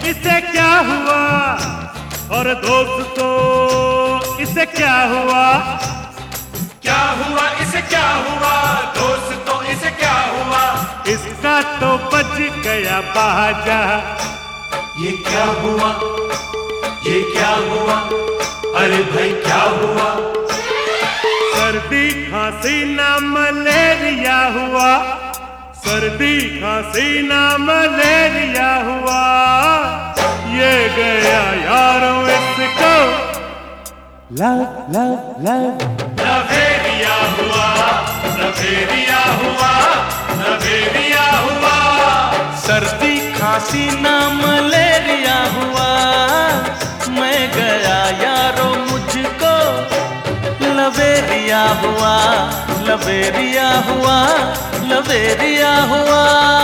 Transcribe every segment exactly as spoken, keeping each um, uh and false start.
इसे क्या हुआ, और दोस्तों इसे क्या हुआ, क्या हुआ इसे क्या हुआ, दोस्तों इसे क्या हुआ, इसका तो बच गया बाजा। ये क्या हुआ, ये क्या हुआ, अरे भाई क्या हुआ, सर्दी खांसी ना मलेरिया हुआ, सर्दी खांसी ना मलेरिया हुआ, ये गया यारों इसको लव लव लव लवेरिया हुआ, लवेरिया हुआ, लवेरिया हुआ, सर्दी खांसी ना मलेरिया हुआ, मैं गया यारो मुझको लवेरिया हुआ, लवेरिया हुआ, लवेरिया हुआ।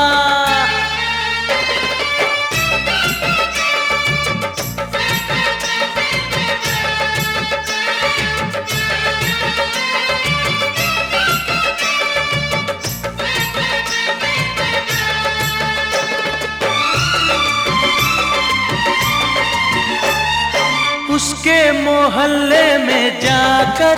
उसके मोहल्ले में जाकर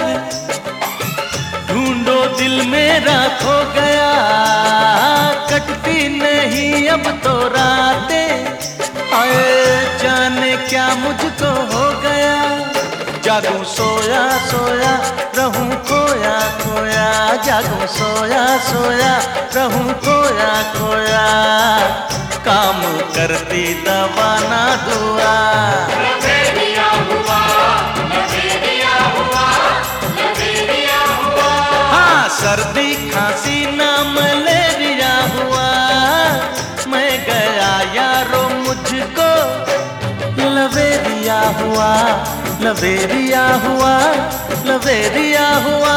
ढूंढो दिल मेरा खो गया, कटती नहीं अब तो रातें, आए जाने क्या मुझको हो गया, जागूं सोया सोया रहूं खोया खोया, जागूं सोया सोया रहूं खोया खोया, काम करती दवा ना दुआ। लवेरिया हुआ, लवेरिया हुआ, लवेरिया हुआ, हाँ सर्दी खांसी ना मलेरिया हुआ, मैं गया यारो मुझको लवेरिया हुआ, लवेरिया हुआ, लवेरिया हुआ।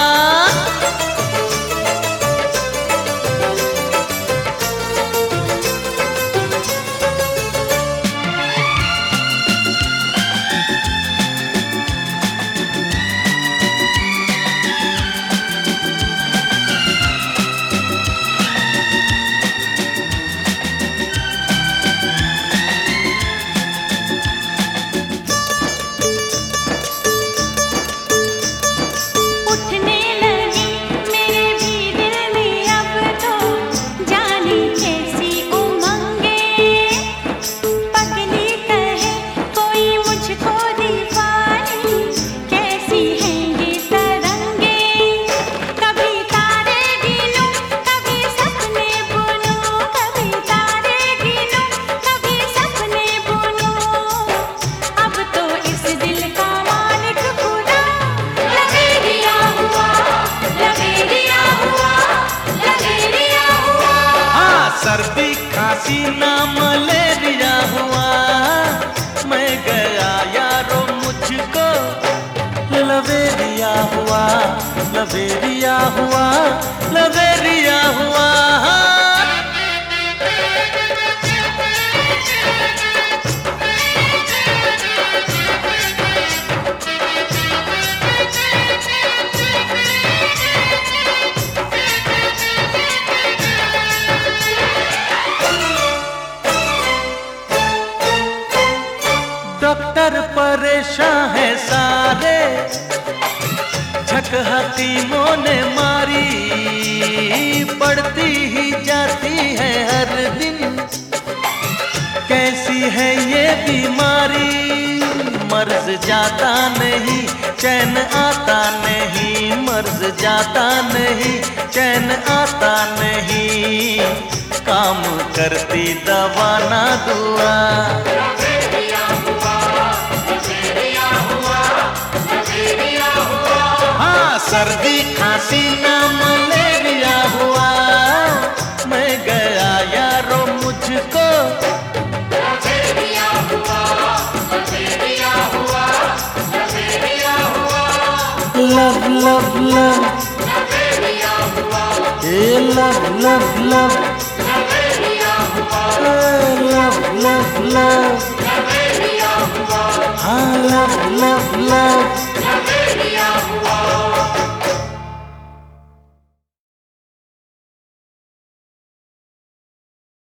सर्दी खांसी ना मलेरिया हुआ, मैं गया यारो मुझको लवेरिया हुआ, लवेरिया हुआ, लवेरिया हुआ। डॉक्टर परेशान है सारे, झक हकीमों ने मारी, बढ़ती ही जाती है हर दिन, कैसी है ये बीमारी, मर्ज जाता नहीं चैन आता नहीं, मर्ज जाता नहीं चैन आता नहीं, काम करती दवा ना दुआ। हाँ सर्दी खांसी ना मलेरिया हुआ, मैं गया यारो मुझको लवेरिया हुआ, लवेरिया हुआ, लवेरिया हुआ, लव लव लव, लवेरिया हुआ, ए लव लव लव, लवेरिया हुआ, लव लव लव, लवेरिया हुआ, हाँ लव लव लव।